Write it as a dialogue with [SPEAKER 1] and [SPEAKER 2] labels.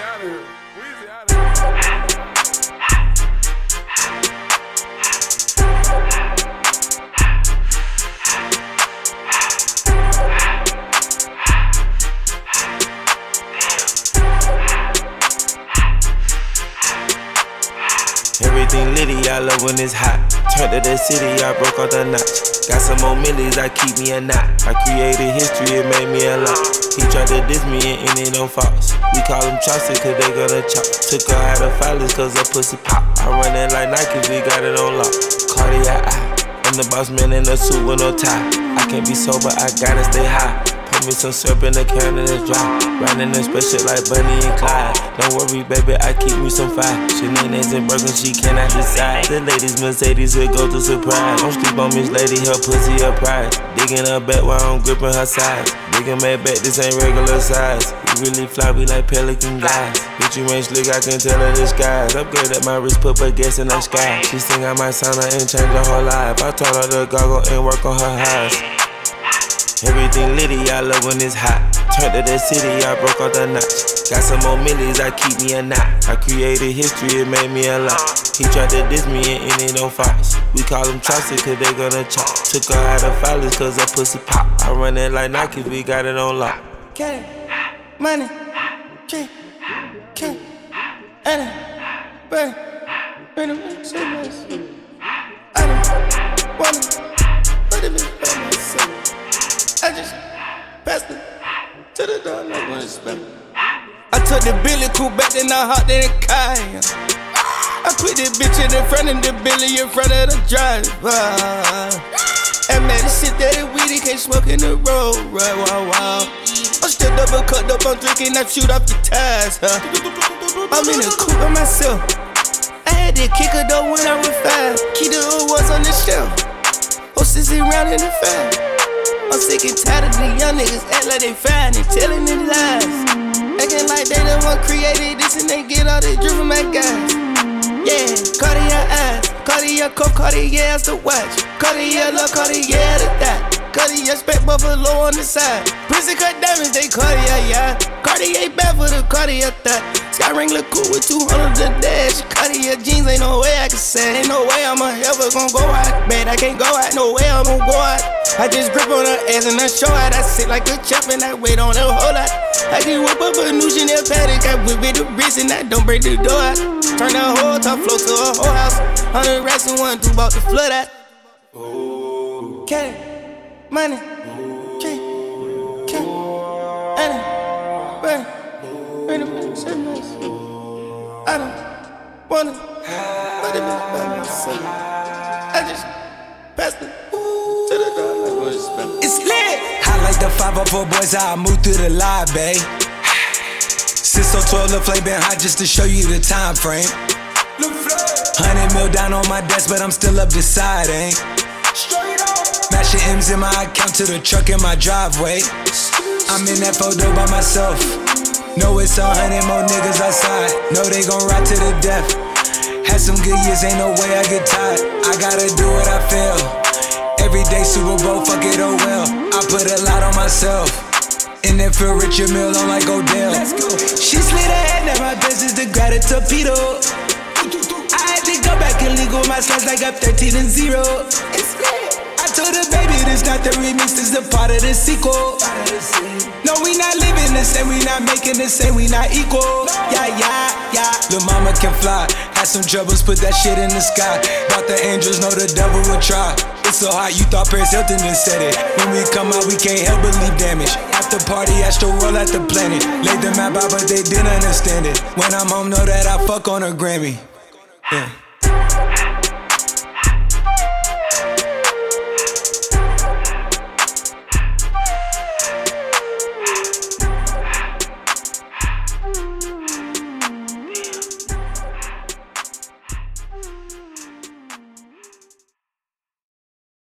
[SPEAKER 1] out of here. Weezy out of here.
[SPEAKER 2] Everything litty, I love when it's hot. Turned to the city, I broke all the knots. Got some more millies, I keep me a knot. I created history, it made me a lot. He tried to diss me and end it on Fox. We call him Chaucer cause they gonna chop. Took her out of filers cause her pussy pop. I run it like Nike, we got it on lock. Cardiac eye, I'm the boss man in a suit with no tie. I can't be sober, I gotta stay high. Put me some syrup in the can and it's dry. Riding the special like Bunny and Clyde. Don't worry, baby, I keep me some fire. Shenanigans and Birkin, she cannot decide. The ladies Mercedes will go to surprise. Don't sleep on Miss Lady, her pussy a prize. Digging her back while I'm gripping her sides. Digging my back, this ain't regular size. You really fly, we like pelican guys. Bitch, you ain't slick, I can tell her disguise. Upgrade at my wrist, put her gas in the sky. She think I might sign her and change her whole life. I told her to goggle and work on her eyes. Everything litty, I love when it's hot. Turned to the city, I broke all the knots. Got some more millies, I keep me a knot. I created history, it made me a lot. He tried to diss me and end it on Fox. We call him Chaucer cause they gonna chop. Took her out of filers cause her pussy pop. I run it like Nike, we got it on lock.
[SPEAKER 3] Get it, money, drink, king, Anna, burn, it, so nice. I don't wanna put it in myself. I just passed it to the door like when it's spent. I took the Billy coupe back, then I hopped in the car. I put this bitch in the front and the Billy in front of the driver. And man, this shit that it weedy can't smoke in the road, right? Wow. I'm still double cut up, I'm drinking, I shoot off the tires, huh? I'm in the coupe by myself. I had to kick her though when I was 5. Keep the old ones on the shelf. Hostess around in the fast. I'm sick and tired of the young niggas act like they fine and telling them lies. Acting like they the one created this and they get all this drip from my guys. Yeah, Cartier eyes, Cartier coat, Cartier as the watch. Cartier love, Cartier the thigh. Cartier spec buffalo on the side. Prison cut diamonds, they Cartier, yeah. Cartier bad for the Cartier thigh. Sky Wrangler cool with 200 the dash. Cartier jeans, ain't no way I can say. Ain't no way I'm ever gon' go out. Man, I can't go out, no way I'm gon' go out. I just grip on her ass and I show out. I sit like a champ and I wait on her whole lot. I can whip up a new Chanel paddock. I whip with the wrist and I don't break the door out. Turn that whole top floor to a whole house. 100 racks and 1 2 about to flood out. Cat, money, drink, king, Anna, burn, it, so nice. I don't wanna put it by myself. I just passed it. It's lit.
[SPEAKER 4] I like the 504 boys, how I move through the live, babe. Since so 12, the flame been hot just to show you the time frame. 100 mil down on my desk, but I'm still up this side, ain't. Mashing M's in my account to the truck in my driveway. I'm in that photo by myself. Know it's 100 more niggas outside. Know they gon' ride to the death. Had some good years, ain't no way I get tired. I gotta do what I feel. Everyday Super Bowl, fuck it, oh well. I put a lot on myself. And then feel Richard Mill on like Odell. She slid ahead, now my best is to grab a torpedo. I had to go back and legal my slides like up 13-0. I told her, baby, this not the remix, this the part of the sequel. No, we not living the same, we not making the same, we not equal. Yeah. Lil' mama can fly. Had some troubles, put that shit in the sky. Thought the angels know the devil would try. It's so hot, you thought Paris Hilton done said it. When we come out, we can't help but leave damage. After party, Astro roll at the planet. Laid the map out, but they didn't understand it. When I'm home, know that I fuck on a Grammy. Yeah.